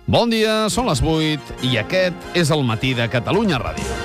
Bon dia, són les 8 i aquest és el matí de Catalunya Ràdio.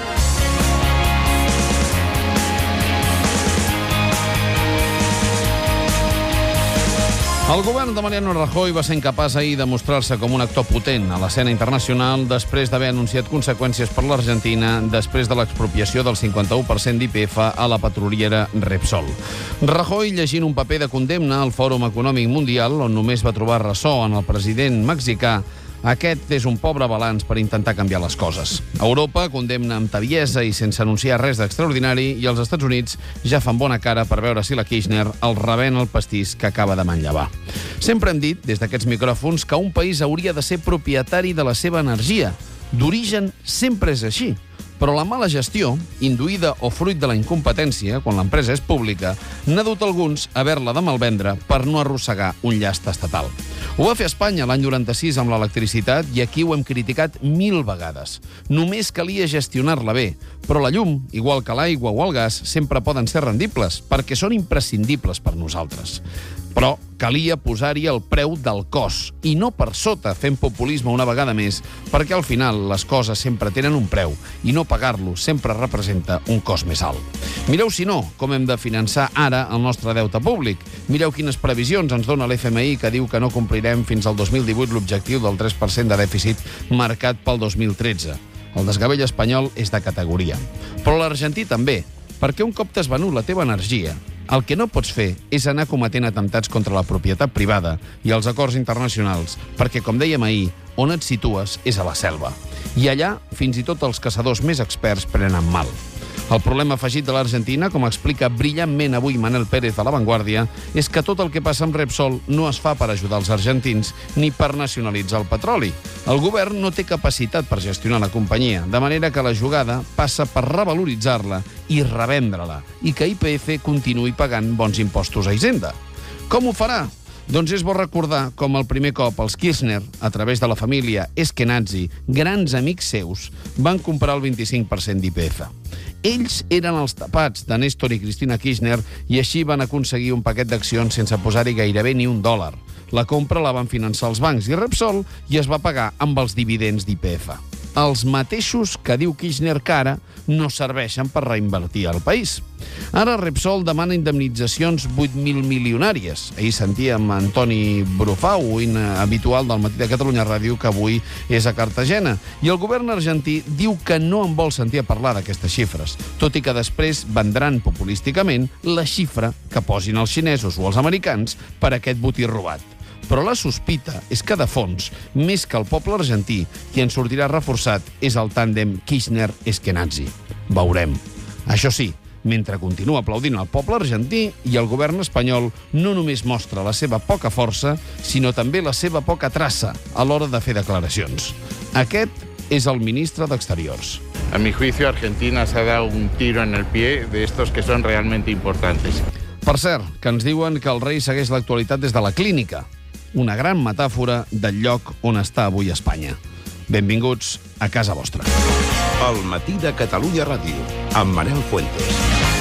El govern de Mariano Rajoy va ser incapaç ahir de mostrar-se com un actor potent a l'escena internacional després d'haver anunciat conseqüències per l'Argentina després de l'expropiació del 51% d'YPF a la petroliera Repsol. Rajoy, llegint un paper de condemna al Fòrum Econòmic Mundial, on només va trobar ressò en el president mexicà, aquest és un pobre balanç per intentar canviar les coses. Europa condemna amb tebiesa i sense anunciar res d'extraordinari i els Estats Units ja fan bona cara per veure si la Kirchner el rebent el pastís que acaba de manllevar. Sempre hem dit, des d'aquests micròfons, que un país hauria de ser propietari de la seva energia. D'origen sempre és així. Però la mala gestió, induïda o fruit de la incompetència, quan l'empresa és pública, n'ha dut alguns a haver-la de malvendre per no arrossegar un llast estatal. Ho va fer Espanya l'any 96 amb l'electricitat i aquí ho hem criticat 1000 vegades. Només calia gestionar-la bé, però la llum, igual que l'aigua o el gas, sempre poden ser rendibles, perquè són imprescindibles per nosaltres. Però calia posar-hi el preu del cost, i no per sota fent populisme una vegada més, perquè al final les coses sempre tenen un preu, i no pagar-lo sempre representa un cost més alt. Mireu, si no, com hem de finançar ara el nostre deute públic. Mireu quines previsions ens dona l'FMI, que diu que no complirem fins al 2018 l'objectiu del 3% de dèficit marcat pel 2013. El desgavell espanyol és de categoria. Però l'argentí també, perquè un cop t'has venut la teva energia, el que no pots fer és anar cometent atemptats contra la propietat privada i els acords internacionals, perquè, com dèiem ahir, on et situes és a la selva. I allà, fins i tot els caçadors més experts prenen mal. El problema afegit de l'Argentina, com explica brillantment avui Manel Pérez a La Vanguardia, és que tot el que passa amb Repsol no es fa per ajudar els argentins ni per nacionalitzar el petroli. El govern no té capacitat per gestionar la companyia, de manera que la jugada passa per revaloritzar-la i revendre-la, i que YPF continuï pagant bons impostos a Hisenda. Com ho farà? Doncs és bo recordar com el primer cop els Kirchner, a través de la família Eskenazi, grans amics seus, van comprar el 25% d'YPF. Ells eren els tapats de Néstor i Cristina Kirchner i així van aconseguir un paquet d'accions sense posar-hi gairebé ni $1. La compra la van finançar els bancs i Repsol i es va pagar amb els dividends d'YPF. Els mateixos que diu Kirchner que ara no serveixen per reinvertir al país. Ara Repsol demana indemnitzacions 8.000 milionàries. Ahir sentíem Antoni Brufau, habitual del Matí de Catalunya Ràdio, que avui és a Cartagena. I el govern argentí diu que no en vol sentir a parlar d'aquestes xifres, tot i que després vendran populísticament la xifra que posin els xinesos o els americans per aquest botí robat. Però la sospita és que, de fons, més que el poble argentí, qui en sortirà reforçat és el tàndem Kirchner-Eskenazi. Veurem. Això sí, mentre continua aplaudint el poble argentí i el govern espanyol no només mostra la seva poca força, sinó també la seva poca traça a l'hora de fer declaracions. Aquest és el ministre d'Exteriors. A mi juicio, Argentina se ha dado un tiro en el pie de estos que son realmente importantes. Per cert, que ens diuen que el rei segueix l'actualitat des de la clínica. Una gran metàfora del lloc on està avui Espanya. Benvinguts a casa vostra. El matí de Catalunya Ràdio, amb Manel Fuentes.